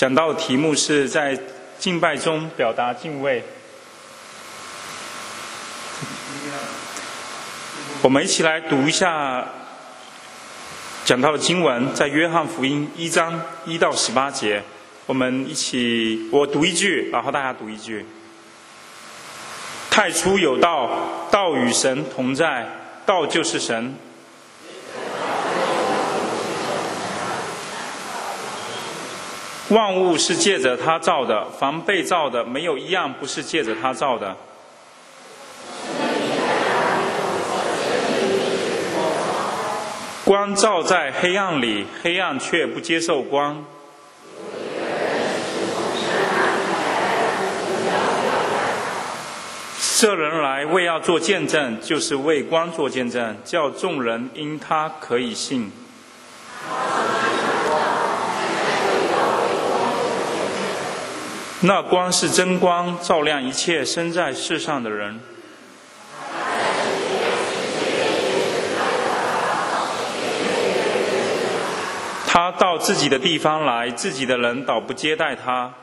讲到的题目是在敬拜中表达敬畏。我们一起来读一下讲到的经文，在约翰福音1章1到18节。我们一起，我读一句，然后大家读一句。太初有道，道与神同在，道就是神。万物是借着他造的，凡被造的，没有一样不是借着他造的。光照在黑暗里，黑暗却不接受光。这人来为要做见证，就是为光做见证，叫众人因他可以信。那光是真光，照亮一切生在世上的人。他到自己的地方来，自己的人倒不接待他。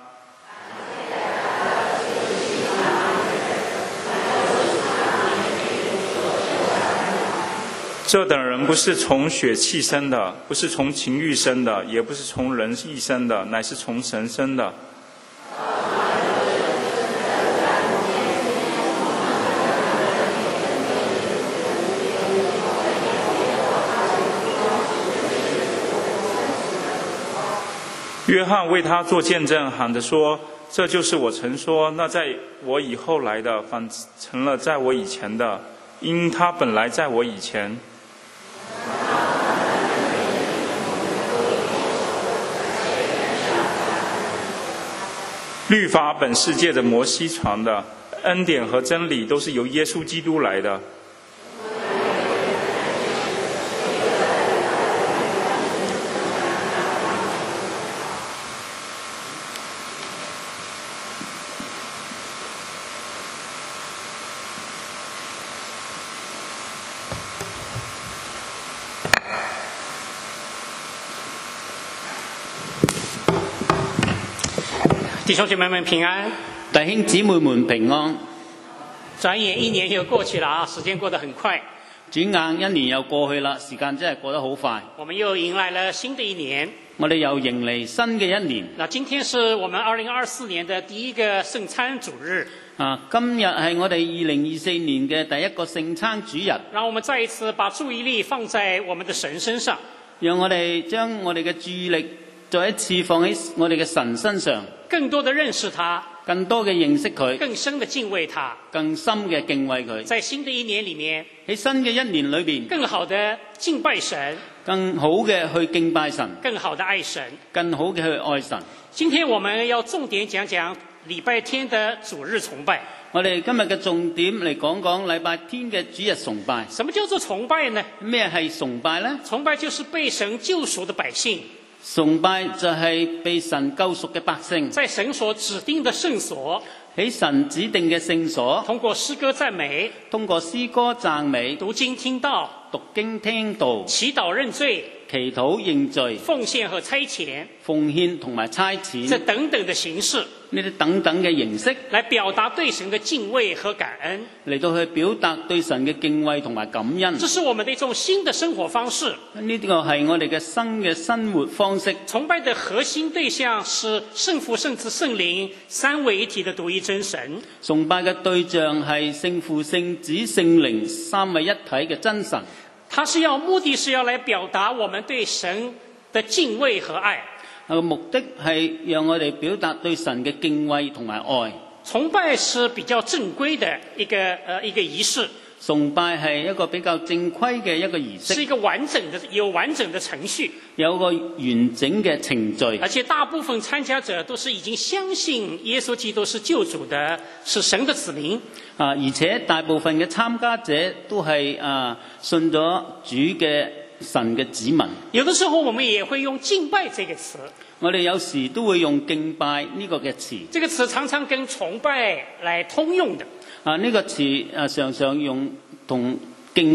这等人不是从血气生的，不是从情欲生的，也不是从人意生的，乃是从神生的。约翰为他做见证，喊着说：“这就是我曾说，那在我以后来的，反成了在我以前的，因他本来在我以前。”律法本是借着摩西传的，恩典和真理都是由耶稣基督来的。 弟兄姐妹们平安， 弟兄姊妹們平安。 轉眼1年又過去了啊，時間過得很快。 轉眼1年又過去啦，時間真係過得好快。 我們又迎來了新的一年。 我哋又迎嚟新嘅1年。 那今天是我們2024年的第一個聖餐主日。 今日係我哋2024年嘅第一個聖餐主日。 讓我們再一次把注意力放在我們的神身上。 讓我哋將我哋嘅注意力再一次放喺我哋嘅神身上。 更多的認識他， 更多嘅認識佢， 更深的敬畏他， 更深嘅敬畏佢。 在新的一年裏面， 喺新嘅1年裏邊， 更好的敬拜神， 更好嘅去敬拜神， 更好的愛神， 更好嘅去愛神。 今天我們要重點講講禮拜天的主日崇拜。 我哋今日嘅重點嚟講講禮拜天嘅主日崇拜。 什麼叫做崇拜呢？ 咩係崇拜呢？ 崇拜就是被神救贖的百姓。 崇拜就係被神救贖嘅百姓， 在神所指定的聖所， 喺神指定嘅聖所， 通過詩歌讚美， 通過詩歌讚美， 讀經聽道， 讀經聽道， 祈禱認罪， 祈禱認罪， 奉獻和差遣， 奉獻同埋差遣， 這等等的形式， 呢啲等等嘅形式， 來表達對神的敬畏和感恩， 嚟到去表達對神嘅敬畏同埋感恩。 這是我們的一種新的生活方式。 呢個係我哋嘅新嘅生活方式。 崇拜的核心對象是聖父、聖子、聖靈三位一體的獨一真神。 崇拜嘅對象係聖父、聖子、聖靈三位一體嘅真神。 它是目的是要來表達我們對神的敬畏和愛。 目的係讓我哋表達對神嘅敬畏同埋愛。 崇拜是比較正規的一個儀式。 崇拜係一個比較正規嘅一個儀式， 是一個有完整的程序， 有個完整嘅程序， 而且大部分參加者都是已經相信耶穌基督是救主的，是神的子民。 而且大部分嘅參加者都係信咗主嘅神嘅子民。 有的時候我們也會用敬拜這個詞， 我哋有時都會用敬拜呢個嘅詞。 這個詞常常跟崇拜來通用的。 呢個詞常常用同敬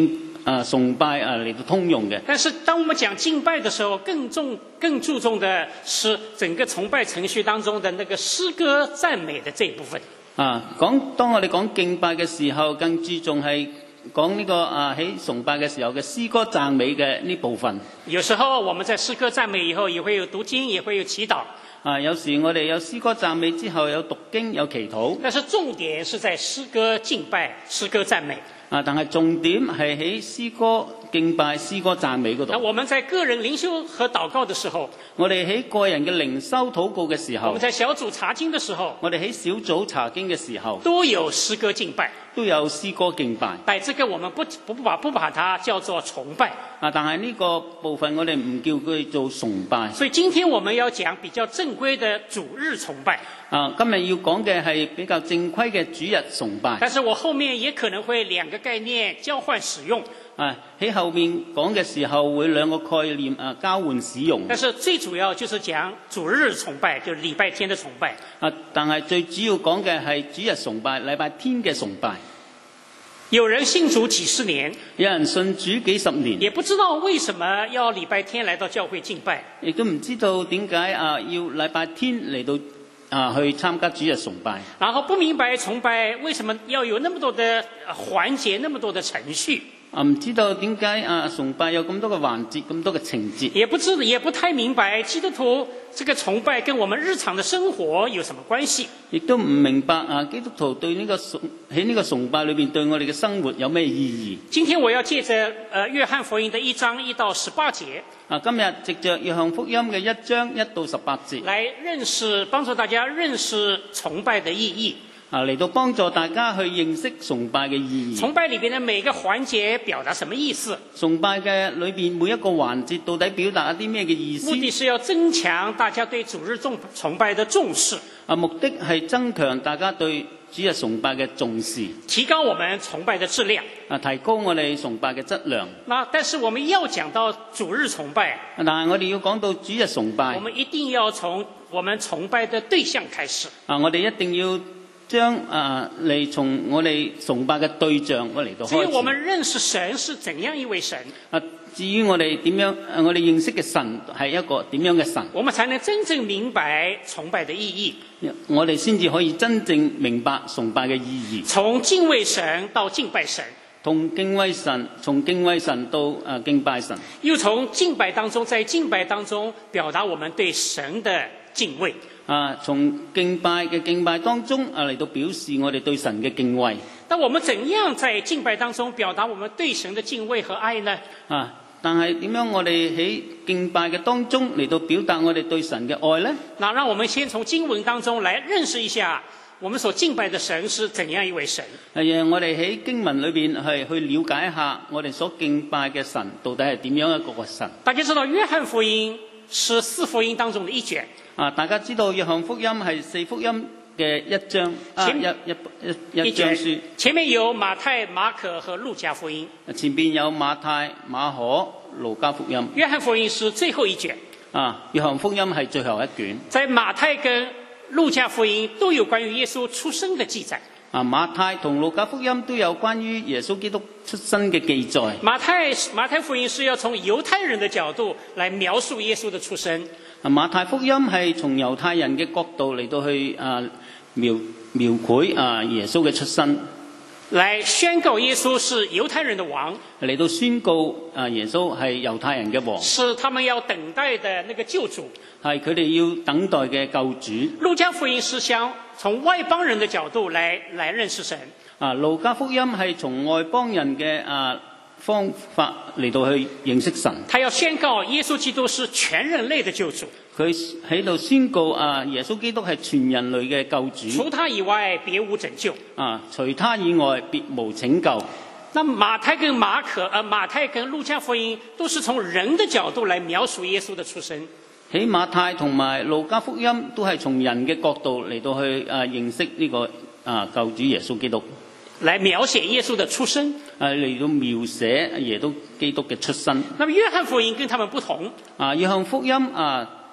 崇拜嚟到通用嘅。 但是当我们讲敬拜的时候，更注重的是整个崇拜程序当中的那个诗歌赞美的这一部分。 當我哋講敬拜嘅時候，更注重係講呢個喺崇拜嘅時候嘅詩歌讚美嘅呢部分。 有時候我們在詩歌讚美以後，也會有讀經，也會有祈禱。 有時我哋有詩歌讚美之後，有讀經，有祈禱。 但是重點是在詩歌敬拜、詩歌讚美。 但係重點係喺詩歌敬拜、詩歌讚美嗰度。 那我們在個人靈修和禱告的時候， 我哋喺個人嘅靈修禱告嘅時候， 我們在小組查經的時候， 我哋喺小組查經嘅時候， 都有詩歌敬拜， 都有詩歌敬拜。 但這個我們不把它叫做崇拜。 但係呢個部分我哋唔叫佢做崇拜。 所以今天我們要講比較正規的主日崇拜。 今日要講嘅係比較正規嘅主日崇拜。 但是我後面也可能會兩個概念交換使用。 喺後面講嘅時候會兩個概念交換使用。 但是最主要就是講主日崇拜，就是禮拜天的崇拜。 但係最主要講嘅係主日崇拜，禮拜天嘅崇拜。 有人信主幾十年， 有人信主幾十年， 也不知道為什麼要禮拜天來到教會敬拜， 亦都唔知道點解要禮拜天嚟到去參加主日崇拜。 然後不明白崇拜為什麼要有那麼多的環節，那麼多的程序。 唔知道點解崇拜有咁多嘅環節，咁多嘅情節。 也不太明白基督徒這個崇拜跟我們日常的生活有什麼關係。 亦都唔明白基督徒對喺呢個崇拜裏邊對我哋嘅生活有咩意義。 今天我要借着約翰福音的1章1到18節。 今日藉着約翰福音嘅1章1到18節， 來幫助大家認識崇拜的意義。 嚟到幫助大家去認識崇拜嘅意義。 崇拜裏邊的每個環節表達什麼意思？ 崇拜嘅裏邊每一個環節到底表達一啲咩嘅意思？ 目的是要增強大家對主日崇拜的重視。 目的係增強大家對主日崇拜嘅重視， 提高我們崇拜的質量。 提高我哋崇拜嘅質量。 但是我們要講到主日崇拜， 但係我哋要講到主日崇拜， 我們一定要從我們崇拜的對象開始。 我哋一定要將嚟從我哋崇拜嘅對象嚟到開始。 至於我們認識神是怎樣一位神， 至於我哋點樣，我哋認識嘅神係一個點樣嘅神， 我們才能真正明白崇拜的意義。 我哋先至可以真正明白崇拜嘅意義。 從敬畏神到敬拜神， 從敬畏神到敬拜神， 又從敬拜當中，在敬拜當中表達我們對神的敬畏。 從敬拜當中嚟到表示我哋對神嘅敬畏。 但我們怎樣在敬拜當中表達我們對神的敬畏和愛呢？ 但係點樣我哋喺敬拜嘅當中嚟到表達我哋對神嘅愛呢？ 那讓我們先從經文當中來認識一下我們所敬拜的神是怎樣一位神。 我哋喺經文裏邊係去了解一下我哋所敬拜嘅神到底係點樣一個神。 大家知道約翰福音是4福音當中的一卷。 大家知道約翰福音係4福音嘅一章一章書。 前面有馬太、馬可和路加福音。 前邊有馬太、馬可、路加福音。 約翰福音是最後一卷。 約翰福音係最後一卷。 在馬太跟路加福音都有關於耶穌出生的記載。 馬太同路加福音都有關於耶穌基督出生嘅記載。 馬太福音是要從猶太人的角度來描述耶穌的出生。 馬太福音係從猶太人嘅角度嚟到去描繪耶穌嘅出生， 來宣告耶穌是猶太人的王， 嚟到宣告耶穌係猶太人嘅王， 是他們要等待的那個救主， 係佢哋要等待嘅救主。 路加福音是想從外邦人的角度來認識神。 路加福音係從外邦人嘅方法嚟到去認識神。 他要宣告耶穌基督是全人類的救主。 佢喺度宣告耶穌基督係全人類嘅救主。 除他以外別無拯救。 除他以外別無拯救。 那馬太跟路加福音都是從人的角度來描述耶穌的出生。 喺馬太同埋路加福音都係從人嘅角度嚟到去認識呢個救主耶穌基督。 來描寫耶穌的出生， 嚟到描寫耶穌基督嘅出生。 那麼約翰福音跟他們不同。 約翰福音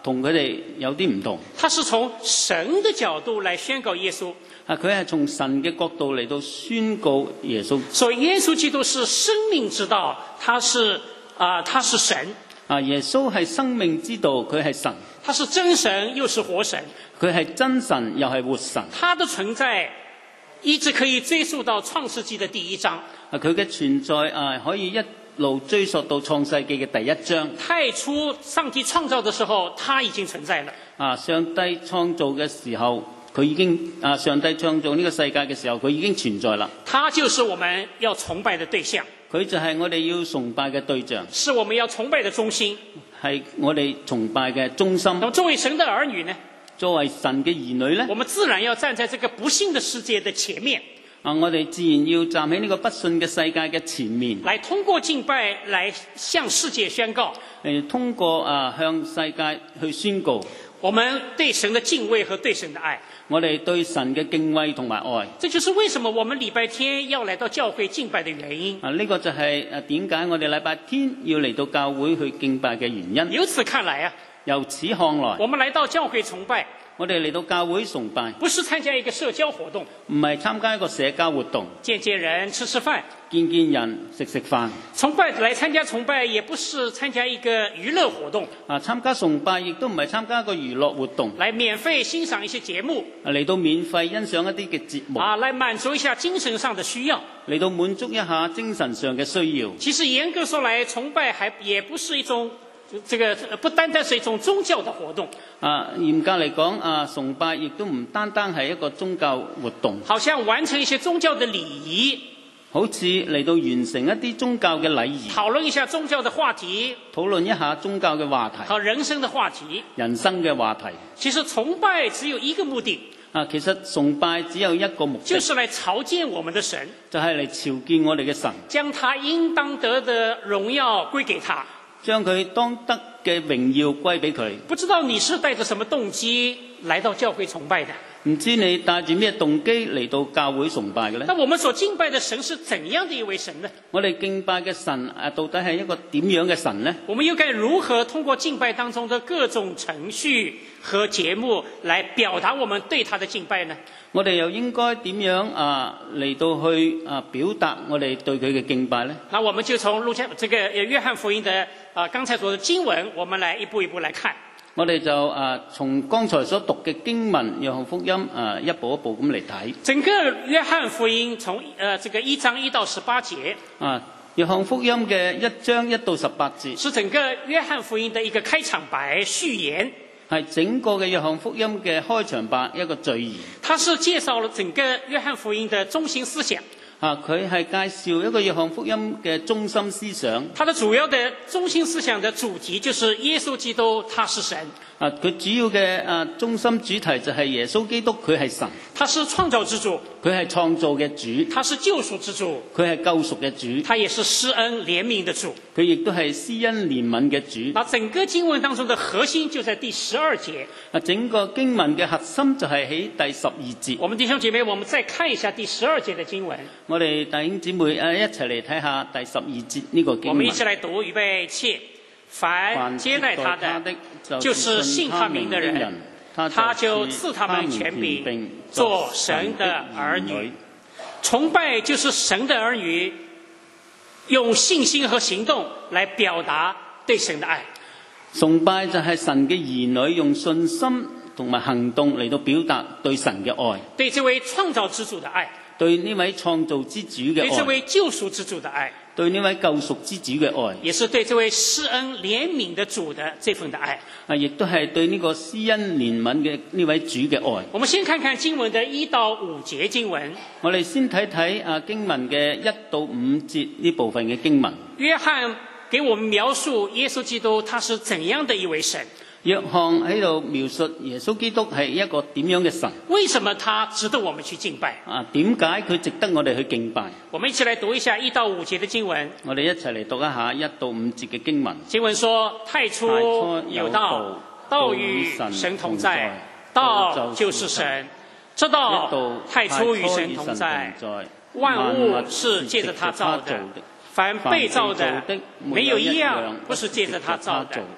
同佢哋有啲唔同。 他是从神的角度来宣告耶稣。 佢係從神嘅角度嚟到宣告耶穌。 所以耶穌基督是生命之道，他是神。 耶穌係生命之道，佢係神。 他是真神又是活神。 佢係真神又係活神。 他的存在一直可以追溯到創世紀的第1章。 佢嘅存在可以一路追溯到創世紀嘅第1章。 太初上帝創造的時候，他已經存在了。 上帝創造嘅時候，佢已經上帝創造呢個世界嘅時候，佢已經存在啦。 他就是我們要崇拜的對象。 佢就係我哋要崇拜嘅對象， 是我們要崇拜的中心， 係我哋崇拜嘅中心。 那麼作為神的兒女呢？ 作為神嘅兒女呢， 我們自然要站在這個不信的世界的前面。 我哋自然要站喺呢個不信嘅世界嘅前面， 來通過敬拜來向世界宣告， 通過向世界去宣告我們對神的敬畏和對神的愛。 我哋對神嘅敬畏同埋愛。 這就是為什麼我們禮拜天要來到教會敬拜的原因。 呢個就係點解我哋禮拜天要嚟到教會去敬拜嘅原因。 由此看來由此看來， 我們來到教會崇拜， 我哋嚟到教會崇拜， 不是參加一個社交活動， 唔係參加一個社交活動， 見人吃飯， 見人食飯。 崇拜來參加崇拜，也不是參加一個娛樂活動。 參加崇拜亦都唔係參加一個娛樂活動， 來免費欣賞一些節目， 嚟到免費欣賞一啲嘅節目， 來滿足一下精神上的需要， 嚟到滿足一下精神上嘅需要。 其實嚴格說來，崇拜也不是一種不單單是一種宗教的活動。 嚴格嚟講，崇拜亦都唔單單係一個宗教活動。 好像完成一些宗教的禮儀， 好似嚟到完成一啲宗教嘅禮儀， 討論一下宗教的話題， 討論一下宗教嘅話題， 和人生的話題， 人生嘅話題。 其實崇拜只有一個目的。 其實崇拜只有一個目的， 就是來朝見我們的神， 就係嚟朝見我哋嘅神， 將他應當得的榮耀歸給他， 將佢當得嘅榮耀歸俾佢。 不知道你是帶着什麼動機來到教會崇拜的？ 唔知你帶住咩動機嚟到教會崇拜嘅呢？ 那我們所敬拜的神是怎樣的一位神呢？ 我哋敬拜嘅神到底係一個點樣嘅神呢？ 我們又該如何通過敬拜當中的各種程序和節目來表達我們對他的敬拜呢？ 我哋又應該點樣嚟到去表達我哋對佢嘅敬拜呢？ 那我們就從約翰福音的剛才說的經文，我們來一步一步來看。 我哋就從剛才所讀嘅經文約翰福音一步一步咁嚟睇。 整個約翰福音從1章1到18節。 約翰福音嘅1章1到18節， 是整個約翰福音的一個開場白序言。 係整個嘅約翰福音嘅開場白一個序言。 它是介紹了整個約翰福音的中心思想。 佢係介紹一個約翰福音嘅中心思想。 它的主要的中心思想的主題就是耶穌基督他是神。 佢主要嘅中心主題就係耶穌基督佢係神。 他是創造之主。 佢係創造嘅主。 他是救贖之主。 佢係救贖嘅主。 他也是施恩憐憫的主。 佢亦都係施恩憐憫嘅主。 那整個經文當中的核心就在第12節。 整個經文嘅核心就係喺第12節。 我們弟兄姐妹，我們再看一下第12節的經文。 我哋弟兄姊妹一齊嚟睇下第12節呢個經文。 我們一起來讀，預備起。凡接待他的，就是信他名的人，他就賜他們權柄，做神的兒女。崇拜就是神的兒女用信心和行動來表達對神的愛。 崇拜就係神嘅兒女用信心同埋行動嚟到表達對神嘅愛， 對這位創造之主的愛， 對呢位創造之主嘅愛， 對這位救贖之主的愛， 對呢位救贖之主嘅愛， 也是對這位施恩憐憫的主的這份的愛。 亦都係對呢個施恩憐憫嘅呢位主嘅愛。 我們先看看經文的1到5節經文。 我哋先睇睇經文嘅1到5節呢部分嘅經文。 約翰給我們描述耶穌基督他是怎樣的一位神。 約翰喺度描述耶穌基督係一個點樣嘅神？ 為什麼他值得我們去敬拜？ 點解佢值得我哋去敬拜？ 我們一起來讀一下1到5節的經文。 我哋一齊嚟讀一下1到5節嘅經文。 經文說：太初有道，道與神同在，道就是神。這道太初與神同在，萬物是借着他造的，凡被造的，沒有一樣不是借着他造的。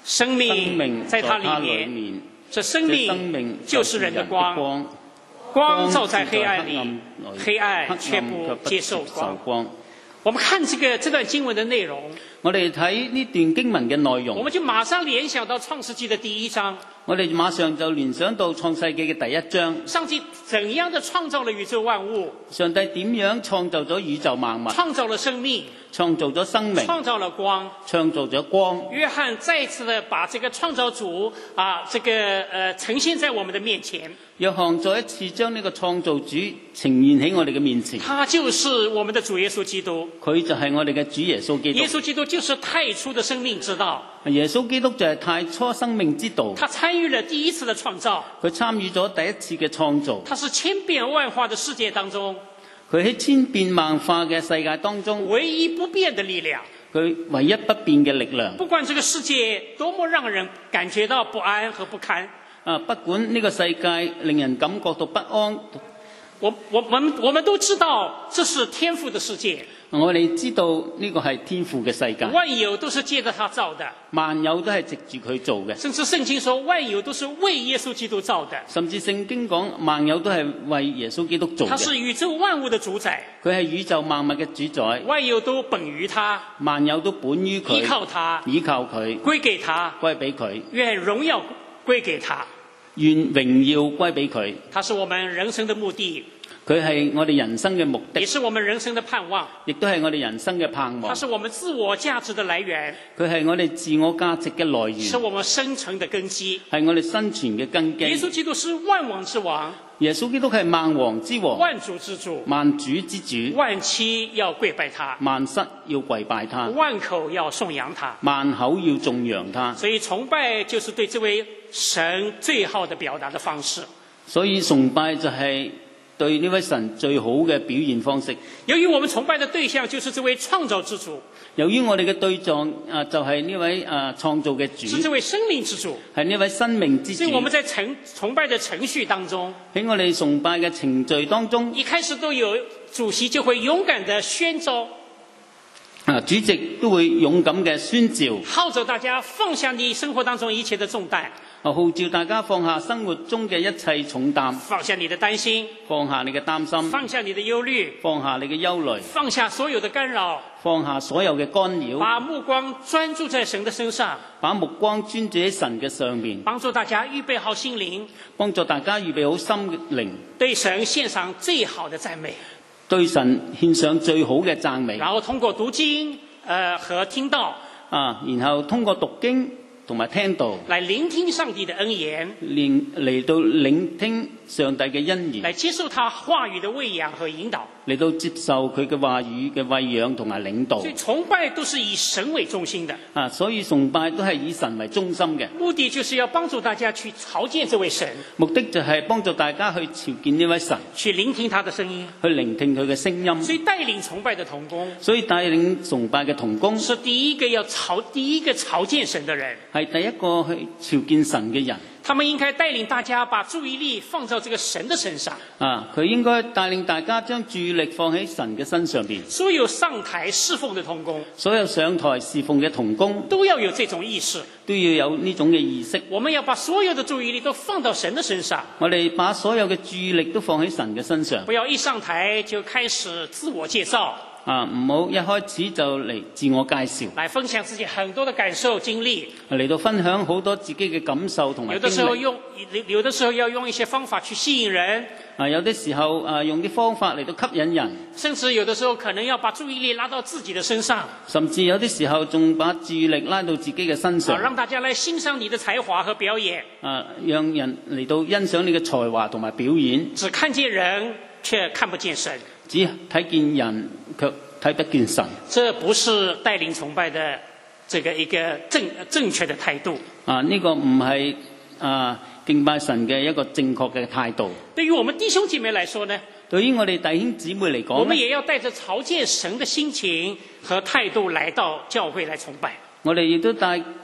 生命在他里面，这生命就是人的光，光照在黑暗里，黑暗却不接受光。我们看这段经文的内容， 我哋睇呢段經文嘅內容， 我們就馬上聯想到創世紀的第1章。 我哋馬上就聯想到創世紀嘅第1章。 上帝怎樣的創造了宇宙萬物？ 上帝點樣創造咗宇宙萬物？ 創造了生命， 創造咗生命， 創造了光， 創造咗光。 約翰再次的把這個創造主呈現在我們的面前。 約翰再一次將呢個創造主呈現喺我哋嘅面前。 他就是我們的主耶穌基督。 佢就係我哋嘅主耶穌基督。 耶穌基督就是太初的生命之道。 耶穌基督就係太初生命之道。 他參與了第一次的創造。 佢參與咗第一次嘅創造。 他是千變萬化的世界當中， 佢喺千變萬化嘅世界當中， 唯一不變的力量。 佢唯一不變嘅力量。 不管這個世界多麼讓人感覺到不安和不堪。 不管呢個世界令人感覺到不安， 我們都知道這是天父的世界。 我哋知道呢個係天父嘅世界。 萬有都是借着他造的。 萬有都係藉住佢做嘅。 甚至聖經說萬有都是為耶穌基督造的。 甚至聖經講萬有都係為耶穌基督做嘅。 他是宇宙萬物的主宰。 佢係宇宙萬物嘅主宰。 萬有都本於他。 萬有都本於佢。 依靠他。 依靠佢。 歸給他。 歸俾佢。 願榮耀歸給他。 願榮耀歸俾佢。 他是我們人生的目的。 佢係我哋人生嘅目的， 也是我們人生的盼望， 亦都係我哋人生嘅盼望。 它是我們自我價值的來源， 佢係我哋自我價值嘅來源， 是我們生存的根基， 係我哋生存嘅根基。 耶穌基督是萬王之王， 耶穌基督係萬王之王， 萬主之主， 萬主之主， 萬妻要跪拜他， 萬室要跪拜他， 萬口要頌揚他， 萬口要頌揚他。 所以崇拜就是對這位神最好的表達的方式。 所以崇拜就係對呢位神最好嘅表現方式。 由於我們崇拜的對象就是這位創造之主， 由於我哋嘅對象就係呢位創造嘅主， 是這位生命之主， 係呢位生命之主。 所以我們在崇拜的程序當中， 喺我哋崇拜嘅程序當中， 一開始都有主席就會勇敢地宣召。 主席都會勇敢嘅宣召， 號召大家放下你生活當中一切的重擔， 號召大家放下生活中嘅一切重擔， 放下你的擔心， 放下你嘅擔心， 放下你的憂慮， 放下你嘅憂慮， 放下所有的干擾， 放下所有嘅干擾， 把目光專注在神的身上， 把目光專注喺神嘅上面， 幫助大家預備好心靈， 幫助大家預備好心靈， 對神獻上最好的讚美， 對神獻上最好嘅讚美， 然後通過讀經和聽道然後通過讀經同埋聽道來聆聽上帝的恩言， 嚟到聆聽上帝嘅恩言， 來接受他話語的餵養和引導， 嚟到接受佢嘅話語嘅餵養同埋領導。 所以崇拜都是以神為中心的。 所以崇拜都係以神為中心嘅。 目的就是要幫助大家去朝見這位神。 目的就係幫助大家去朝見呢位神， 去聆聽他的聲音， 去聆聽佢嘅聲音。 所以帶領崇拜的同工， 所以帶領崇拜嘅同工是第一個朝見神的人， 係第一個去朝見神嘅人。 他們應該帶領大家把注意力放在這個神的身上。 佢應該帶領大家將注意力放喺神嘅身上邊。 所有上台侍奉的同工， 所有上台侍奉嘅同工都要有這種意識， 都要有呢種嘅意識。 我們要把所有的注意力都放到神的身上。 我哋把所有嘅注意力都放喺神嘅身上。 不要一上台就開始自我介紹。 唔好一開始就嚟自我介紹， 來分享自己很多的感受經歷， 嚟到分享好多自己嘅感受同埋經歷。 有的時候要用一些方法去吸引人， 有啲時候用啲方法嚟到吸引人，甚至有的時候可能要把注意力拉到自己的身上， 甚至有啲時候仲把注意力拉到自己嘅身上， 讓大家來欣賞你的才華和表演， 讓人嚟到欣賞你嘅才華同埋表演。 只看見人卻看不見神， 只睇見人卻睇不見神。 這不是帶領崇拜的這個一個正確的態度。 呢個唔係敬拜神嘅一個正確嘅態度。 對於我們弟兄姐妹來說呢， 對於我哋弟兄姊妹嚟講， 我們也要帶着朝見神的心情和態度來到教會來崇拜。 我哋亦都帶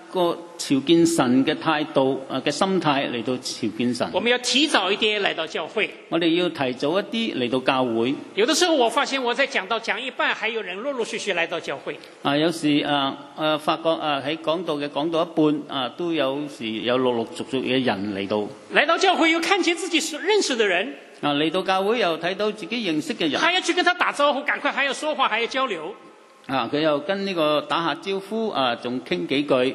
個朝見神嘅態度嘅心態嚟到朝見神。 我們要提早一點來到教會。 我哋要提早一啲嚟到教會。 有的時候我發現我在講一半，還有人陸陸續續來到教會。 有時發覺喺講道到一半都有時有陸陸續續嘅人嚟到。 來到教會又看見自己認識的人。 嚟到教會又睇到自己認識嘅人。 還要去跟他打招呼，趕快還要說話，還要交流。 佢又跟呢個打下招呼仲傾幾句。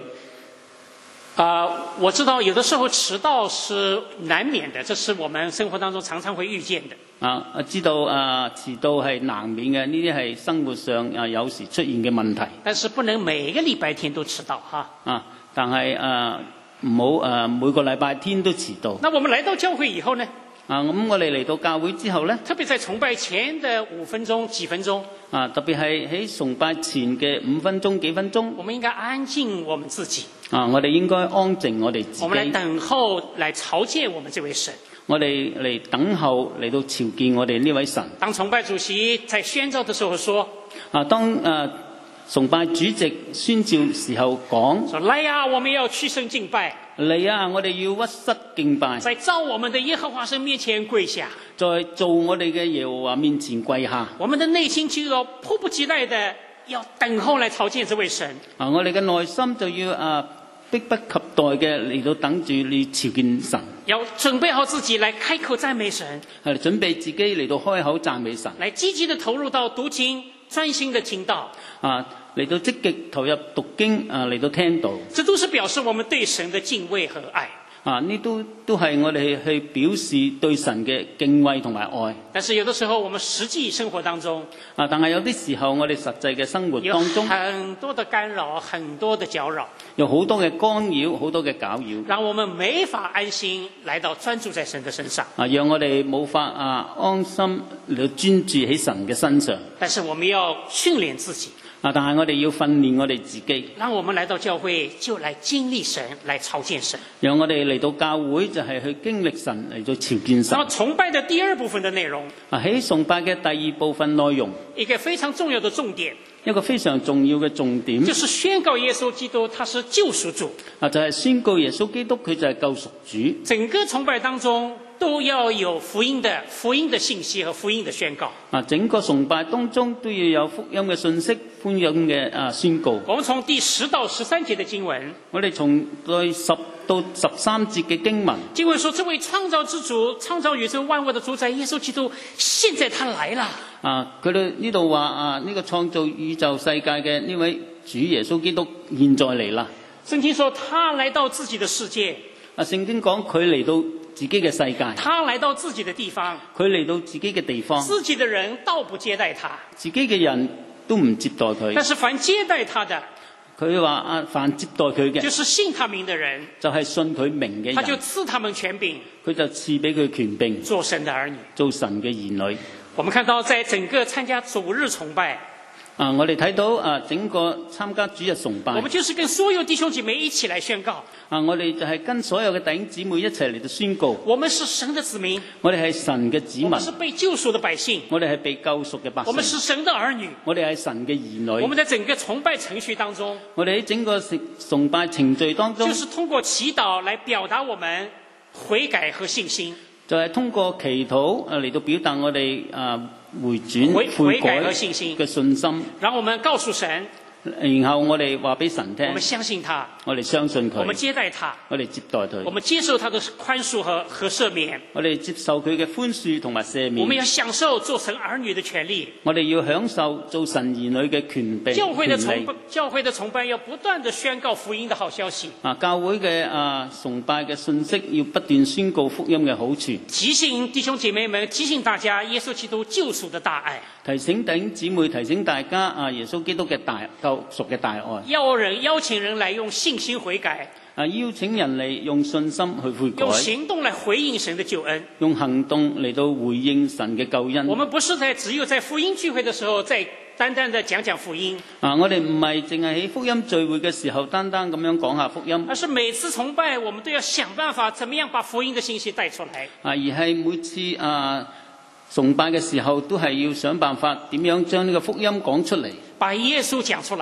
我知道有的時候遲到是難免的，這是我們生活當中常常會遇見的。 知道遲到係難免嘅，呢啲係生活上有時出現嘅問題。 但是不能每個禮拜天都遲到但係唔好每個禮拜天都遲到。 那我們來到教會以後呢？ 咁我哋嚟到教會之後呢， 特別在崇拜前的5分鐘、幾分鐘， 特別係喺崇拜前嘅5分鐘、幾分鐘， 我們應該安靜我們自己。 我哋應該安靜我哋自己。 我們來等候，來朝見我們這位神。 我哋嚟等候嚟到朝見我哋呢位神。 當崇拜主席在宣召的時候說， 當崇拜主席宣召時候講， 說來呀，我們要屈身敬拜。 嚟啊！我哋要屈膝敬拜， 在造我們的耶和華神面前跪下， 在做我哋嘅耶和華面前跪下。 我們的內心就要迫不及待的要等候來朝見這位神。 我哋嘅內心就要迫不及待嘅嚟到等住你朝見神， 要準備好自己來開口讚美神， 係準備自己嚟到開口讚美神， 來積極的投入到讀經，專心的聽道。 嚟到積極投入讀經嚟到聽道， 這都是表示我們對神的敬畏和愛。 呢都係我哋去表示對神嘅敬畏同埋愛。 但是有的時候我們實際生活當中， 但係有啲時候我哋實際嘅生活當中， 有很多的干擾，很多的攪擾， 有好多嘅干擾，好多嘅攪擾， 讓我們沒法安心來到專注在神的身上。 讓我哋冇法安心嚟到專注喺神嘅身上。 但是我們要訓練自己。 但係我哋要訓練我哋自己， 讓我們來到教會就來經歷神，來朝見神。 讓我哋嚟到教會就係去經歷神，嚟到朝見神。 那麼崇拜的第二部分的內容， 喺崇拜嘅第二部分內容， 一個非常重要的重點， 一個非常重要嘅重點， 就是宣告耶穌基督他是救贖主。 就係宣告耶穌基督佢就係救贖主。 整個崇拜當中都要有福音的信息和福音的宣告。 整個崇拜當中都要有福音嘅信息、福音嘅宣告。 我們從第10到13節的經文， 我哋從第10到13節嘅經文， 經文說，這位創造之主、創造宇宙萬物的主宰耶穌基督，現在他來了。 佢哋呢度話呢個創造宇宙世界嘅呢位主耶穌基督現在嚟啦。 聖經說他來到自己的世界。 聖經講佢嚟到自己嘅世界， 他來到自己的地方， 佢嚟到自己嘅地方， 自己的人倒不接待他， 自己嘅人都唔接待佢。 但是凡接待他的， 佢話凡接待佢嘅， 就是信他名的人， 就係信佢名嘅人， 他就賜他們權柄， 佢就賜俾佢權柄， 做神的兒女， 做神嘅兒女。 我們看到在整個參加主日崇拜， 我哋睇到整個參加主日崇拜， 我們就是跟所有弟兄姐妹一起來宣告。 我哋就係跟所有嘅弟兄姊妹一齊嚟到宣告， 我們是神的子民， 我哋係神嘅子民， 我們是被救贖的百姓， 我哋係被救贖嘅百姓， 我們是神的兒女， 我哋係神嘅兒女。 我們在整個崇拜程序當中， 我哋喺整個崇拜程序當中， 就是通過祈禱來表達我們悔改和信心， 就係通過祈禱嚟到表達我哋回轉悔改和信心嘅信心， 讓我們告訴神， 然後我哋話俾神聽， 我們相信他， 我哋相信佢， 我們接待他， 我哋接待佢， 我們接受他的寬恕和赦免， 我哋接受佢嘅寬恕同埋赦免， 我們要享受做神兒女的權利， 我哋要享受做神兒女嘅權柄。 教會的崇拜要不斷地宣告福音的好消息。 教會嘅崇拜嘅信息要不斷宣告福音嘅好處， 提醒弟兄姐妹們，提醒大家耶穌基督救贖的大愛， 提醒弟兄姊妹，提醒大家耶穌基督嘅救贖嘅大愛， 邀請人來用信心悔改， 邀請人嚟用信心去悔改， 用行動來回應神的救恩， 用行動嚟到回應神嘅救恩。 我們不是只有在福音聚會的時候再單單的講福音， 我哋唔係淨係喺福音聚會嘅時候單單咁樣講下福音， 而是每次崇拜我們都要想辦法怎麼樣把福音的信息帶出來， 而係每次崇拜嘅時候都係要想辦法點樣將呢個福音講出嚟， 把耶穌講出來，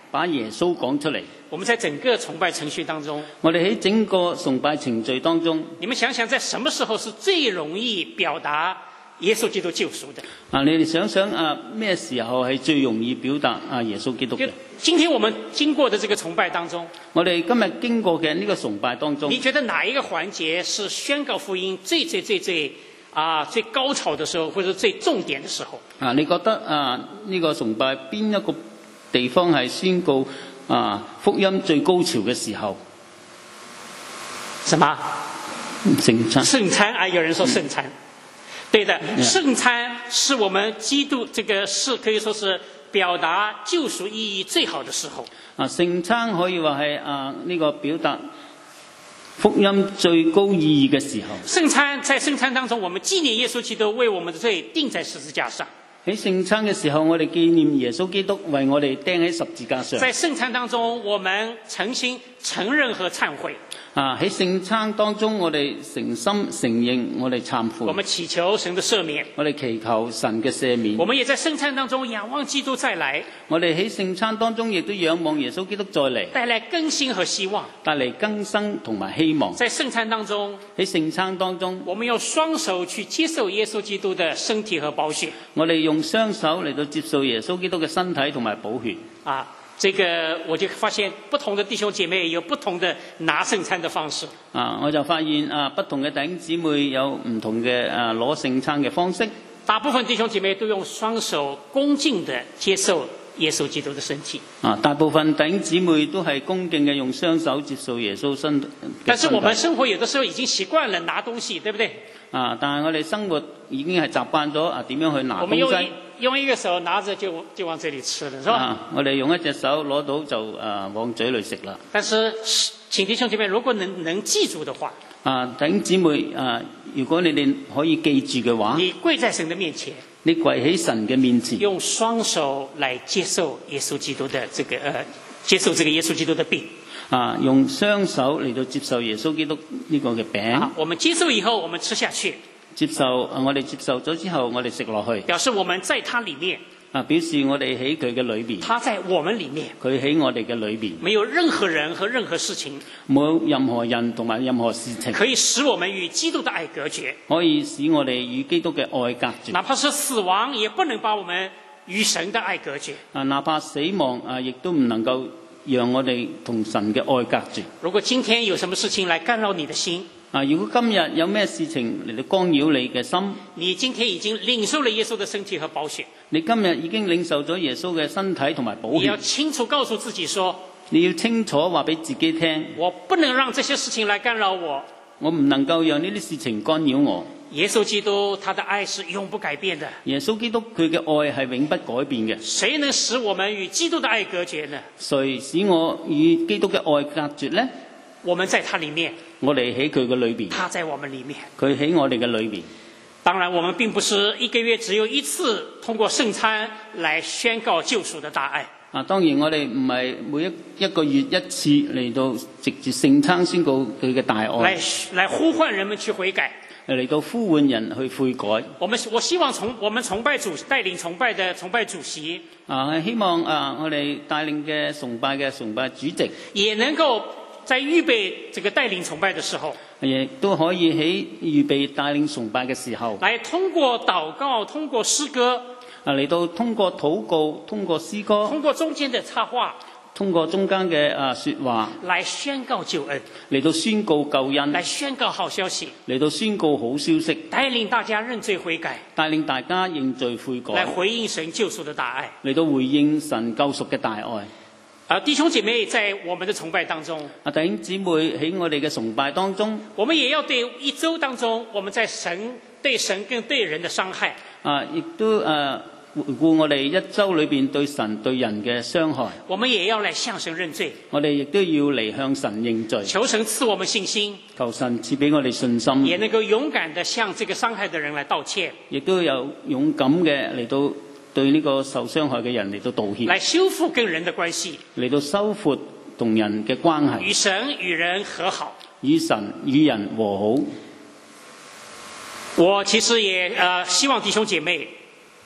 把耶穌講出嚟。 我們在整個崇拜程序當中， 我哋喺整個崇拜程序當中， 你們想想，在什麼時候是最容易表達耶穌基督救贖的？ 你哋想想咩時候係最容易表達耶穌基督嘅？ 今天我們經過的這個崇拜當中， 我哋今日經過嘅呢個崇拜當中， 你覺得哪一個環節是宣告福音最高潮的時候，或者最重點的時候？ 你覺得呢個崇拜邊一個地方係宣告福音最高潮嘅時候？ 什麼？ 聖餐。 聖餐有人說聖餐。對的，聖餐是我們基督這個是可以說是表達救贖意義最好的時候。 聖餐可以話係呢個表達福音最高意義嘅時候。 聖餐在聖餐當中，我們紀念耶穌基督為我們的罪釘在十字架上。 喺聖餐嘅時候，我哋紀念耶穌基督為我哋釘喺十字架上。 在聖餐當中，我們誠心承認和懺悔。 喺聖餐當中，我哋誠心承認，我哋懺悔。 我們祈求神的赦免。 我哋祈求神嘅赦免。 我們也在聖餐當中仰望基督再來。 我哋喺聖餐當中亦都仰望耶穌基督再嚟， 帶來更新和希望。 帶嚟更新同埋希望。 在聖餐當中， 喺聖餐當中， 我們用雙手去接受耶穌基督的身體和寶血。 我哋用雙手嚟到接受耶穌基督嘅身體同埋寶血。 這個我就發現不同的弟兄姐妹有不同的拿聖餐的方式。 我就發現不同嘅弟兄姊妹有唔同嘅攞聖餐嘅方式。 大部分弟兄姐妹都用雙手恭敬地接受耶穌基督的身體。 大部分弟兄姊妹都係恭敬嘅用雙手接受耶穌身體。 但是我們生活有的時候已經習慣了拿東西，對不對？ 但係我哋生活已經係習慣咗點樣去拿東西。 用一個手拿着就往這裡吃了，是吧？ 我哋用一隻手攞到就往嘴裡食啦。 但是請弟兄姐妹，如果能記住的話， 弟兄姊妹如果你哋可以記住嘅話， 你跪在神的面前， 你跪喺神嘅面前， 用雙手來接受耶穌基督的接受這個耶穌基督的餅。 用雙手嚟到接受耶穌基督呢個嘅餅。 我們接受以後，我們吃下去。 我哋接受咗之後，我哋食落去， 表示我們在他裡面。 表示我哋喺佢嘅裏邊， 他在我們裡面， 佢喺我哋嘅裏邊， 沒有任何人和任何事情， 冇任何人同埋任何事情可以使我們與基督的愛隔絕， 可以使我哋與基督嘅愛隔絕。 哪怕是死亡，也不能把我們與神的愛隔絕。 哪怕死亡亦都唔能夠讓我哋同神嘅愛隔絕。 如果今天有什麼事情來干擾你的心， 如果今日有咩事情嚟到干擾你嘅心， 你今天已經領受了耶穌的身體和寶血， 你今日已經領受咗耶穌嘅身體同埋寶血， 你要清楚告訴自己說， 你要清楚話俾自己聽， 我不能讓這些事情來干擾我， 我唔能夠讓呢啲事情干擾我。 耶穌基督他的愛是永不改變的， 耶穌基督佢嘅愛係永不改變嘅。 誰能使我們與基督的愛隔絕呢？ 誰使我與基督嘅愛隔絕呢？ 我們在他裡面， 我哋喺佢嘅裏邊， 他在我們裡面，佢喺我哋嘅裏邊。 當然，我們並不是一個月只有一次通過聖餐來宣告救贖的大愛。 當然我哋唔係每一個月一次嚟到直接聖餐宣告佢嘅大愛， 來呼喚人們去悔改， 嚟到呼喚人去悔改。 我希望我們帶領崇拜的崇拜主席， 希望我哋帶領嘅崇拜主席也能夠在預備這個帶領崇拜的時候， 亦都可以喺預備帶領崇拜嘅時候， 來通過禱告，通過詩歌， 嚟到通過禱告，通過詩歌， 通過中間的插話， 通過中間嘅說話， 來宣告救恩， 嚟到宣告救恩， 來宣告好消息， 嚟到宣告好消息， 帶領大家認罪悔改， 帶領大家認罪悔改， 來回應神救贖的大愛， 嚟到回應神救贖嘅大愛。 弟兄姐妹在我們的崇拜當中， 弟兄姊妹喺我哋嘅崇拜當中， 我們也要對一周當中我們在對神跟對人的傷害， 亦都回顧我哋一周裏邊對神對人嘅傷害， 我們也要來向神認罪， 我哋亦都要嚟向神認罪， 求神賜我們信心， 求神賜俾我哋信心， 也能夠勇敢地向這個傷害的人來道歉， 亦都有勇敢嘅嚟到對呢個受傷害嘅人嚟到道歉， 來修復跟人的關係， 嚟到修復同人嘅關係， 與神與人和好， 與神與人和好。 我其實也希望弟兄姐妹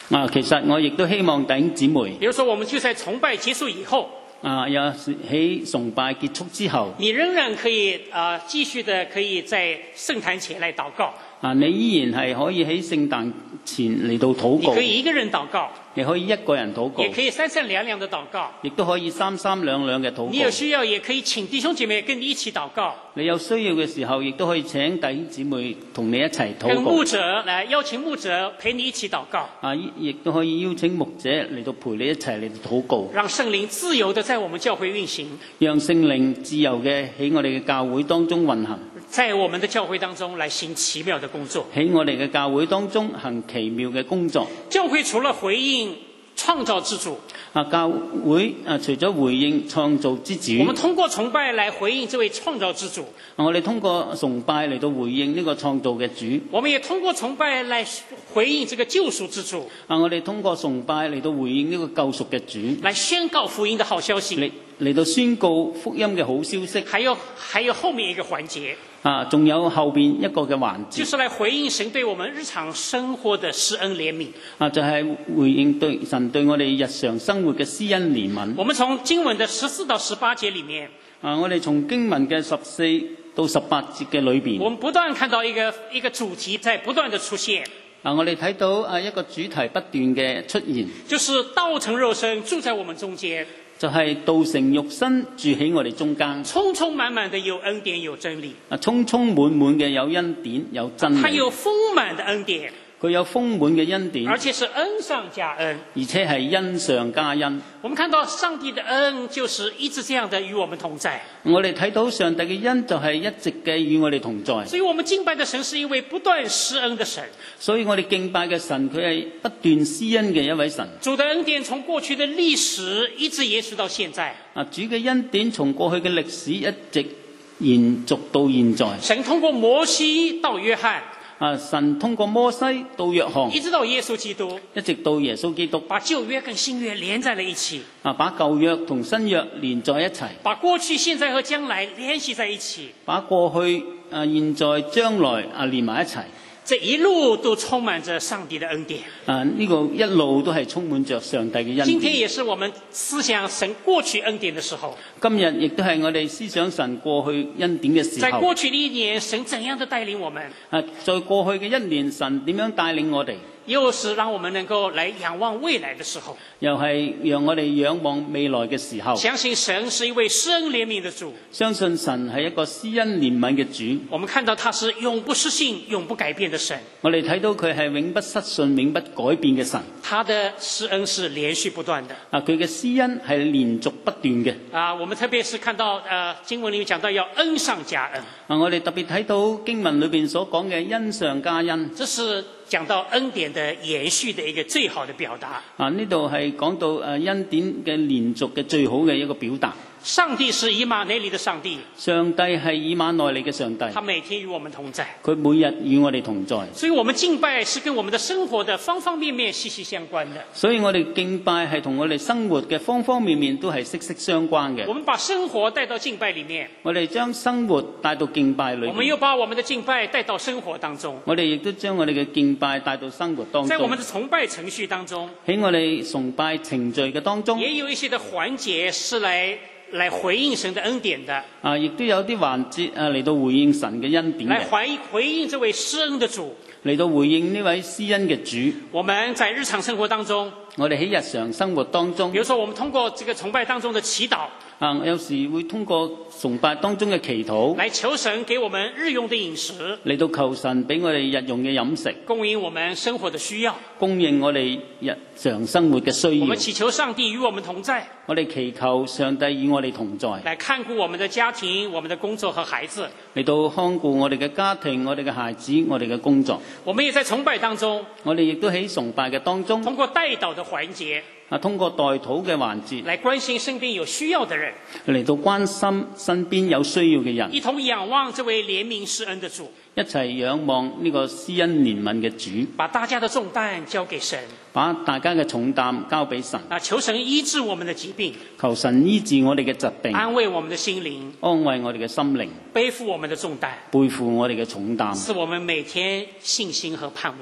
其實我亦都希望弟兄姊妹， 比如說我們就在崇拜結束以後， 有喺崇拜結束之後， 你仍然可以繼續的可以在聖壇前來禱告。 你依然係可以喺聖誕前嚟到禱告。 你可以一個人禱告， 你可以一個人禱告， 也可以三三兩兩的禱告， 亦都可以三三兩兩嘅禱告。 你有需要也可以請弟兄姐妹跟你一起禱告。 你有需要嘅時候，亦都可以請弟兄姊妹同你一齊禱告。 跟牧者來邀請牧者陪你一起禱告。 亦都可以邀請牧者嚟到陪你一齊嚟到禱告。 讓聖靈自由的在我們教會運行， 讓聖靈自由嘅喺我哋嘅教會當中運行， 在我們的教會當中來行奇妙的工作。 喺我哋嘅教會當中行奇妙嘅工作。 教會除了回應創造之主， 教會除咗回應創造之主， 我們通過崇拜來回應這位創造之主。 我哋通過崇拜嚟到回應呢個創造嘅主。 我們也通過崇拜來回應這個救贖之主。 我哋通過崇拜嚟到回應呢個救贖嘅主， 來宣告福音的好消息， 嚟到宣告福音嘅好消息。 還有後面一個環節。 仲有後邊一個嘅環節， 就是來回應神對我們日常生活的施恩憐憫。 就係回應對神對我哋日常生活嘅施恩憐憫。 我們從經文的14到18節裡面， 我哋從經文嘅14到18節嘅裏邊， 我們不斷看到一個主題在不斷的出現。 我哋睇到一個主題不斷嘅出現， 就是道成肉身住在我們中間。 就係道成肉身住喺我哋中間， 充充滿滿的有恩典有真理， 充充滿滿嘅有恩典有真理， 它有豐滿的恩典， 佢有豐滿嘅恩典， 而且是恩上加恩， 而且係恩上加恩。 我們看到上帝的恩就是一直這樣的與我們同在。 我哋睇到上帝嘅恩就係一直嘅與我哋同在。 所以我們敬拜的神是一位不斷施恩的神。 所以我哋敬拜嘅神佢係不斷施恩嘅一位神。 主的恩典從過去的歷史一直延續到現在。 主嘅恩典從過去嘅歷史一直延續到現在。 神通過摩西到約翰。 神通過摩西到約翰， 一直到耶穌基督， 一直到耶穌基督， 把舊約跟新約連在了一起。 把舊約同新約連在一齊，把過去、現在和將來聯繫在一起， 把過去、現在、將來連埋一齊。 這一路都充滿着上帝的恩典。 呢個一路都係充滿着上帝嘅恩典。 今天也是我們思想神過去恩典的時候。 今日亦都係我哋思想神過去恩典嘅時候。 在過去的一年，神怎樣的帶領我們？ 在過去嘅一年，神點樣帶領我哋？ 又是讓我們能夠來仰望未來的時候， 又係讓我哋仰望未來嘅時候。 相信神是一位施恩憐憫的主， 相信神係一個施恩憐憫嘅主。 我們看到他是永不失信、永不改變的神。 我哋睇到佢係永不失信、永不改變嘅神。 他的施恩是連續不斷的。 佢嘅施恩係連續不斷嘅。 我們特別是看到經文裏面講到要恩上加恩。 我哋特別睇到經文裏邊所講嘅恩上加恩。 這是講到恩典的延續的一個最好的表達。 呢度係講到恩典嘅連續嘅最好嘅一個表達。 上帝是以馬內利的上帝， 上帝係以馬內利嘅上帝， 他每天與我們同在， 佢每日與我哋同在。 所以我們敬拜是跟我們的生活的方方面面息息相關的。 所以我哋敬拜係同我哋生活嘅方方面面都係息息相關嘅。 我們把生活帶到敬拜裏面， 我哋將生活帶到敬拜裏面。 我們又把我們的敬拜帶到生活當中。 我哋亦都將我哋嘅敬拜帶到生活當中。 在我們的崇拜程序當中， 喺我哋崇拜程序嘅當中， 也有一些的環節是來回應神的恩典的。 亦都有啲環節嚟到回應神嘅恩典嘅。 來回應這位施恩的主， 嚟到回應呢位施恩嘅主。 我們在日常生活當中， 我哋喺日常生活當中， 比如說我們通過這個崇拜當中的祈禱， 有時會通過崇拜當中嘅祈禱， 來求神給我們日用的飲食， 嚟到求神俾我哋日用嘅飲食， 供應我們生活的需要， 供應我哋日常生活嘅需要。 我們祈求上帝與我們同在， 我哋祈求上帝與我哋同在， 來看顧我們的家庭、我們的工作和孩子， 嚟到看顧我哋嘅家庭、我哋嘅孩子、我哋嘅工作。 我們也在崇拜當中， 我哋亦都喺崇拜嘅當中， 通過代禱的環節， 通過代禱嘅環節， 來關心身邊有需要的人， 嚟到關心身邊有需要嘅人， 一同仰望這位憐憫施恩的主， 一齊仰望呢個施恩憐憫嘅主， 把大家的重擔交給神， 把大家嘅重擔交俾神， 求神醫治我們的疾病， 求神醫治我哋嘅疾病， 安慰我們的心靈， 安慰我哋嘅心靈， 背負我們的重擔， 背負我哋嘅重擔， 賜我們每天信心和盼望，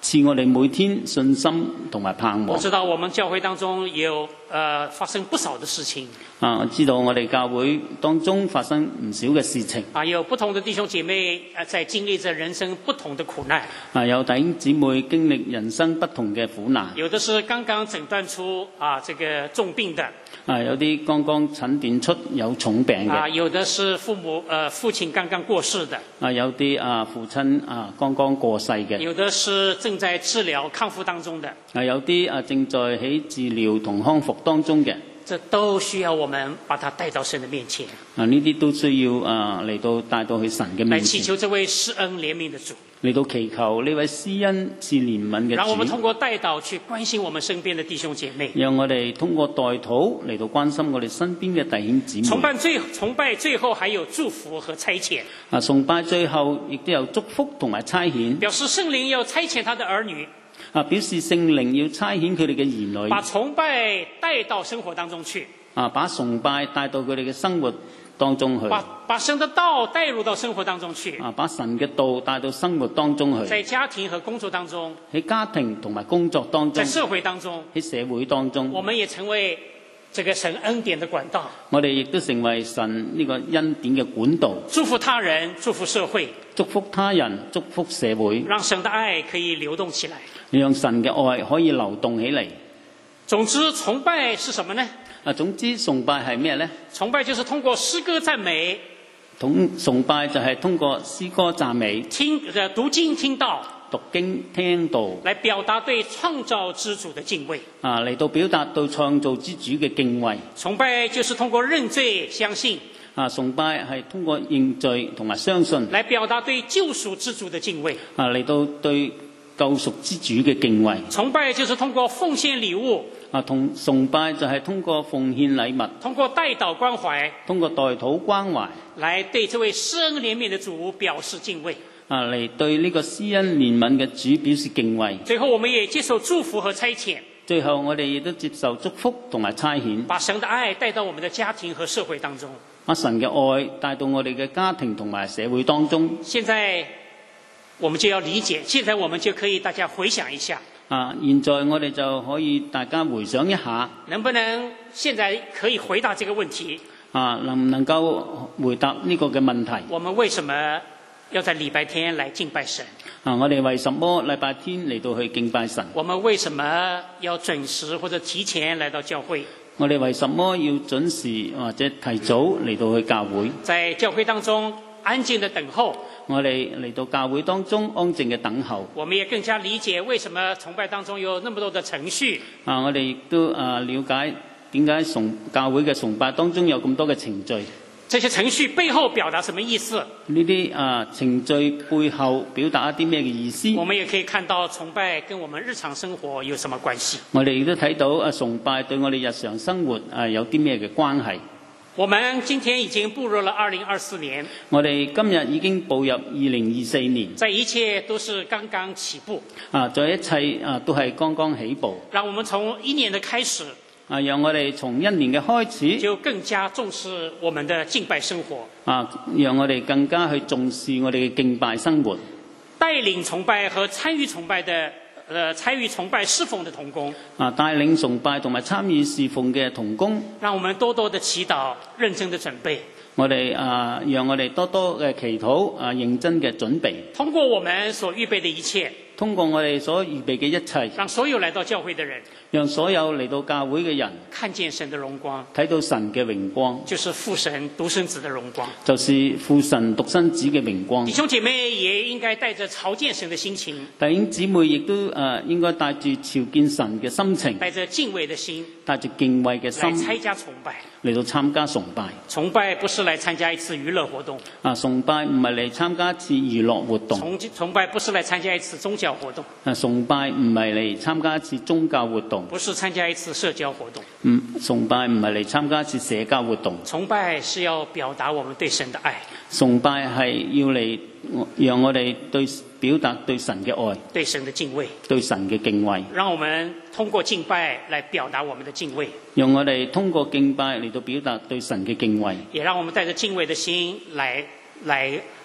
賜我哋每天信心同埋盼望。 我知道我們教會當中有發生不少的事情。 我知道我哋教會當中發生唔少嘅事情。 有不同的弟兄姐妹在經歷着人生不同的苦難。 有弟兄姊妹經歷人生不同嘅苦難。 有的是剛剛診斷出這個重病的。 有啲剛剛診斷出有重病嘅。 有的是父親剛剛過世的。 有啲父親剛剛過世嘅。 有的是正在治療康復當中的。 有啲正在喺治療同康復當中嘅。 這都需要我們把它帶到神的面前。 呢啲都需要嚟到帶到去神嘅面前。來祈求這位施恩憐憫的主。 嚟到祈求呢位施恩賜憐憫嘅主。 讓我們通過代禱去關心我們身邊的弟兄姐妹。 讓我哋通過代禱嚟到關心我哋身邊嘅弟兄姊妹。 崇拜最後還有祝福和差遣。 崇拜最後亦都有祝福同埋差遣。 表示聖靈要差遣他的兒女。 表示聖靈要差遣佢哋嘅兒女。 把崇拜帶到生活當中去。 把崇拜帶到佢哋嘅生活當中去。 把神的道帶入到生活當中去。 把神嘅道帶到生活當中去。 在家庭和工作當中。 喺家庭同埋工作當中。 在社會當中。 喺社會當中。 我們也成為這個神恩典的管道。 我哋亦都成為神呢個恩典嘅管道。 祝福他人，祝福社會。 祝福他人，祝福社會。 讓神的愛可以流動起來。 讓神嘅愛可以流動起嚟。 總之，崇拜是什麼呢？ 總之，崇拜係咩呢？ 崇拜就是通過詩歌讚美。 崇拜就係通過詩歌讚美。 讀經聽道。 讀經聽道。 來表達對創造之主的敬畏。 嚟到表達對創造之主嘅敬畏。 崇拜就是通過認罪相信。 崇拜係通過認罪同埋相信。 來表達對救贖之主的敬畏。 嚟到對救贖之主嘅敬畏。 崇拜就是通過奉獻禮物。 崇拜就係通過奉獻禮物。 通過代禱關懷。 通過代禱關懷。 來對這位施恩憐憫的主表示敬畏。 嚟對呢個施恩憐憫嘅主表示敬畏。 最後我們也接受祝福和差遣。 最後我哋亦都接受祝福同埋差遣。 把神的愛帶到我們的家庭和社會當中。 把神嘅愛帶到我哋嘅家庭同埋社會當中。 現在我們就要理解，現在我們就可以大家回想一下。 現在我哋就可以大家回想一下。 能不能現在可以回答這個問題？ 能唔能夠回答呢個嘅問題？ 我們為什麼要在禮拜天來敬拜神？ 我哋為什麼禮拜天嚟到去敬拜神？ 我們為什麼要準時或者提前來到教會？ 我哋為什麼要準時或者提早嚟到去教會？ 在教會當中安靜的等候。 我哋嚟到教會當中安靜嘅等候。 我們也更加理解為什麼崇拜當中有那麼多的程序。 我哋亦都了解點解教會嘅崇拜當中有咁多嘅程序。 這些程序背後表達什麼意思？ 呢啲程序背後表達一啲咩嘅意思？ 我們也可以看到崇拜跟我們日常生活有什麼關係。 我哋亦都睇到崇拜對我哋日常生活有啲咩嘅關係。 我們今天已經步入了2024年。 我哋今日已經步入2024年。 在一切都是剛剛起步。 在一切都係剛剛起步。 讓我們從一年的開始。 讓我哋從一年嘅開始就更加重視我們的敬拜生活。 讓我哋更加去重視我哋嘅敬拜生活。 帶領崇拜和參與崇拜的參與崇拜侍奉的同工。 帶領崇拜同埋參與侍奉嘅同工。 讓我們多多的祈禱，認真的準備。 我哋讓我哋多多嘅祈禱，認真嘅準備。 通過我們所預備的一切。 通過我哋所預備嘅一切。 讓所有來到教會的人。 讓所有嚟到教會嘅人看見神的榮光， 睇到神嘅榮光， 就是父神獨生子的榮光， 就是父神獨生子嘅榮光。 弟兄姐妹也應該帶着朝見神的心情， 弟兄姊妹亦都應該帶住朝見神嘅心情， 帶着敬畏的心， 帶住敬畏嘅心來參加崇拜。 嚟到參加崇拜。 崇拜不是來參加一次娛樂活動。 崇拜唔係嚟參加一次娛樂活動。 崇拜不是來參加一次宗教活動。 崇拜唔係嚟參加一次宗教活動。 不是參加一次社交活動。 崇拜唔係嚟參加一次社交活動。 崇拜是要表達我們對神的愛。 崇拜係要嚟讓我哋表達對神嘅愛， 對神的敬畏， 對神嘅敬畏。讓我們通過敬拜來表達我們的敬畏。 讓我哋通過敬拜嚟到表達對神嘅敬畏。 也讓我們帶着敬畏的心來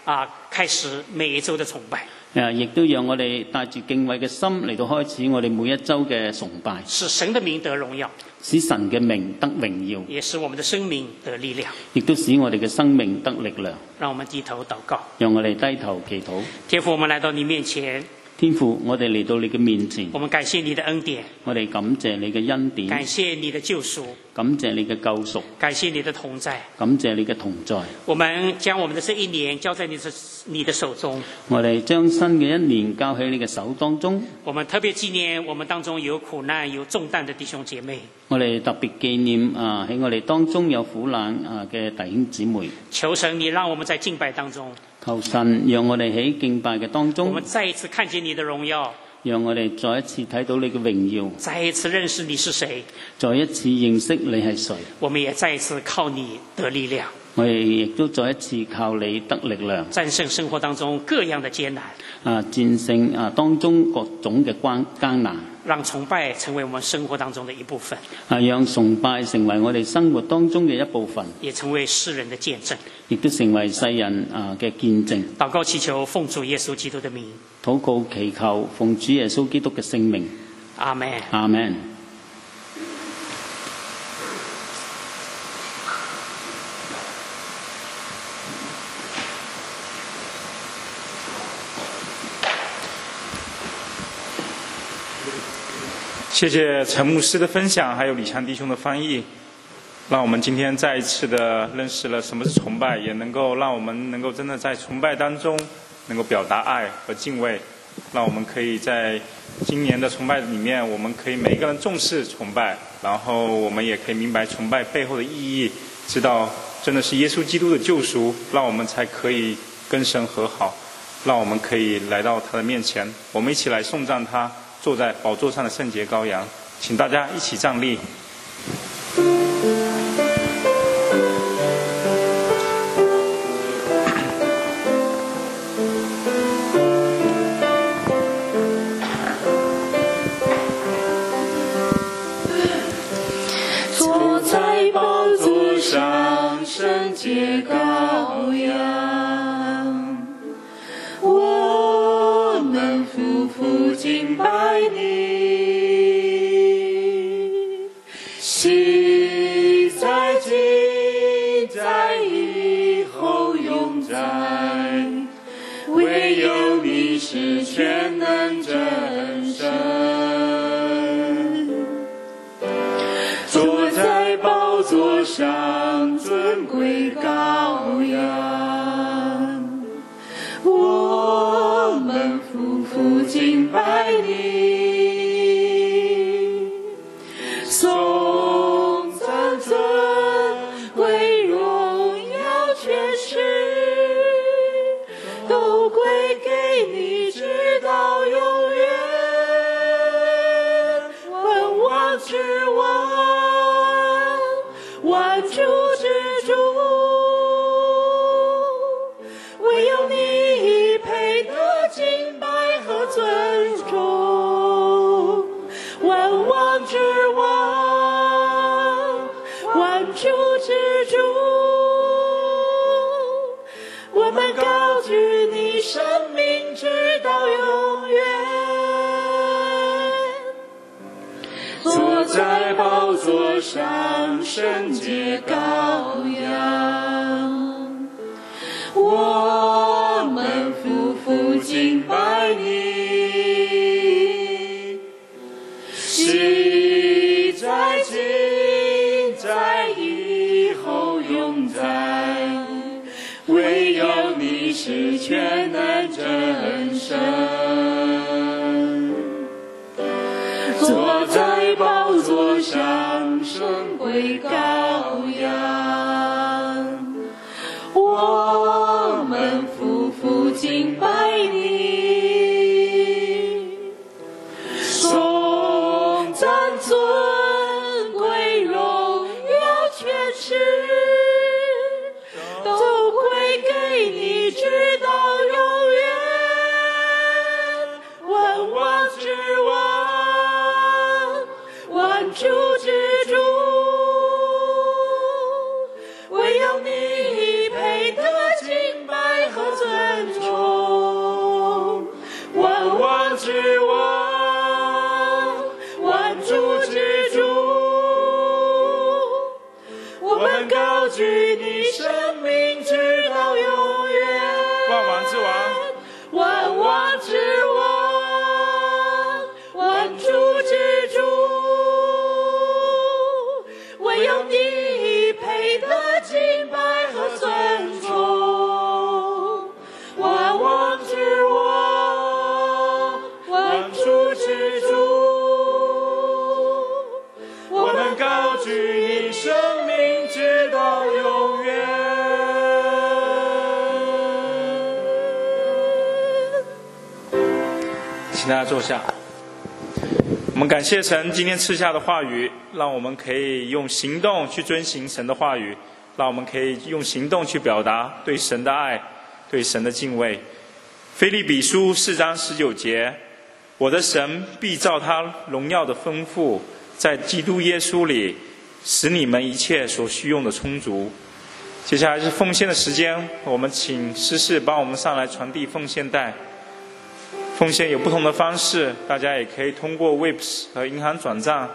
开始每一周的崇拜。 亦都讓我哋帶住敬畏嘅心嚟到開始我哋每一週嘅崇拜， 使神的名得榮耀， 使神嘅名得榮耀， 也使我們的生命得力量， 亦都使我哋嘅生命得力量。 讓我們低頭禱告， 讓我哋低頭祈禱。 天父，我們來到你面前。 天父，我哋嚟到你嘅面前， 我們感謝你的恩典， 我哋感謝你嘅恩典， 感謝你的救贖， 感謝你嘅救贖， 感謝你的同在， 感謝你嘅同在。 我們將我們的這一年交在你的手中， 我哋將新嘅一年交喺你嘅手當中。 我們特別紀念我們當中有苦難有重擔的弟兄姐妹， 我哋特別紀念喺我哋當中有苦難嘅弟兄姊妹。 求神你讓我們在敬拜當中， 求神讓我哋喺敬拜嘅當中， 我們再一次看見你的榮耀， 讓我哋再一次睇到你嘅榮耀， 再一次認識你是誰， 再一次認識你係誰。 我們也再一次靠你得力量， 我哋亦都再一次靠你得力量， 戰勝生活當中各樣的艱難， 戰勝當中各種嘅艱難， 讓崇拜成為我們生活當中的一部分， 讓崇拜成為我哋生活當中嘅一部分， 也成為世人的見證， 亦都成為世人嘅見證。 禱告祈求奉主耶穌基督的名， 禱告祈求奉主耶穌基督嘅聖名， 阿們， 阿們。 谢谢陈牧师的分享，还有李强弟兄的翻译，让我们今天再一次的认识了什么是崇拜，也能够让我们能够真的在崇拜当中能够表达爱和敬畏，让我们可以在今年的崇拜里面，我们可以每一个人重视崇拜，然后我们也可以明白崇拜背后的意义，知道真的是耶稣基督的救赎，让我们才可以跟神和好，让我们可以来到他的面前，我们一起来颂赞他坐在宝座上的圣洁羔羊。请大家一起站立。 坐在宝座上圣洁羔羊，我们夫妇敬拜你，昔在今在以后永在，唯有你是全能真神。坐在宝座上尊贵羔羊，我们夫妇敬拜你，颂赞尊贵荣耀权势都归给你，直到永远。万王之王，万主之主，唯有你配得敬拜和尊重。万王之王，万主之主，我们高举你生命直到永远。坐在宝座上圣洁羔羊，我们夫妇敬拜你，昔在今在以后永在，唯有你是全能真神。坐在宝座上圣贵羔羊，我们夫妇敬拜你，颂赞尊贵荣耀权势都归给你，直到永远。万王之王，万主之主，唯有你配得敬拜和尊之王，万主之主，我们高举你生命直到永远。 万王之王， 万王之王，万主之主，唯有你配得敬拜和尊崇。万王之王，万主之主，我们高举你生命直到永远。 请大家坐下。我们感谢神今天赐下的话语，让我们可以用行动去遵行神的话语，让我们可以用行动去表达对神的爱，对神的敬畏。腓立比书4章19节，我的神必照他荣耀的丰富，在基督耶稣里使你们一切所需用的充足。接下来是奉献的时间，我们请诗士帮我们上来传递奉献袋。奉献有不同的方式，大家也可以通过 WIPS 和银行转账。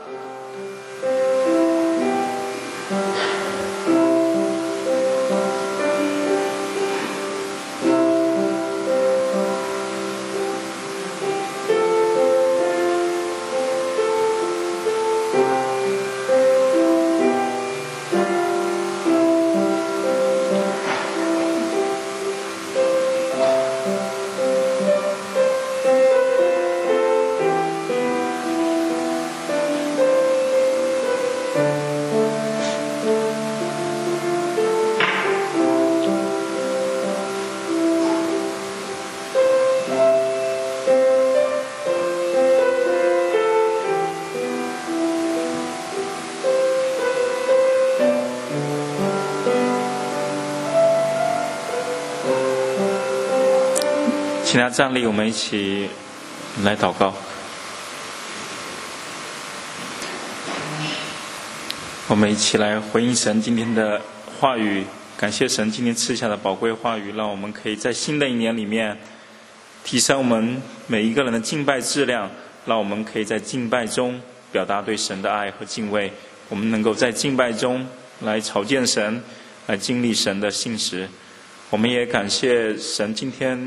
请大家站立，我们一起来祷告。我们一起来回应神今天的话语，感谢神今天赐下的宝贵话语，让我们可以在新的一年里面提升我们每一个人的敬拜质量，让我们可以在敬拜中表达对神的爱和敬畏，我们能够在敬拜中来朝见神，来经历神的信实。我们也感谢神今天，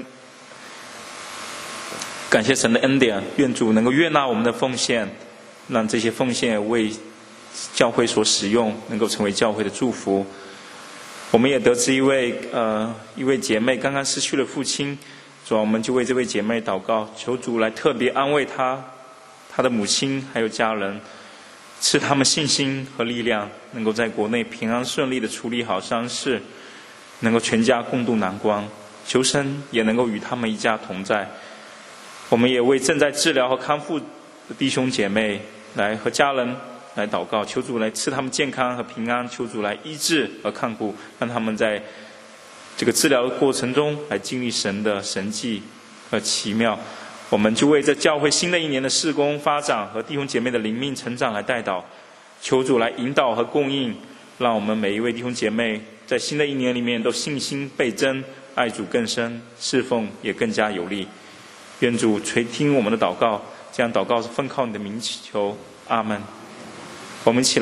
感谢神的恩典，愿主能够悦纳我们的奉献，让这些奉献为教会所使用，能够成为教会的祝福。我们也得知一位姐妹刚刚失去了父亲，主啊，我们就为这位姐妹祷告，求主来特别安慰她的母亲还有家人，赐他们信心和力量，能够在国内平安顺利地处理好丧事，能够全家共度难关，求神也能够与他们一家同在。我们也为正在治疗和康复的弟兄姐妹来和家人来祷告，求主来赐他们健康和平安，求主来医治和看顾，让他们在这个治疗的过程中来经历神的神迹和奇妙。我们就为这教会新的一年的事工发展和弟兄姐妹的灵命成长来代祷，求主来引导和供应，让我们每一位弟兄姐妹在新的一年里面都信心倍增，爱主更深，侍奉也更加有力。愿主垂听我们的祷告，这样祷告是奉靠你的名祈求，阿们。我们一起来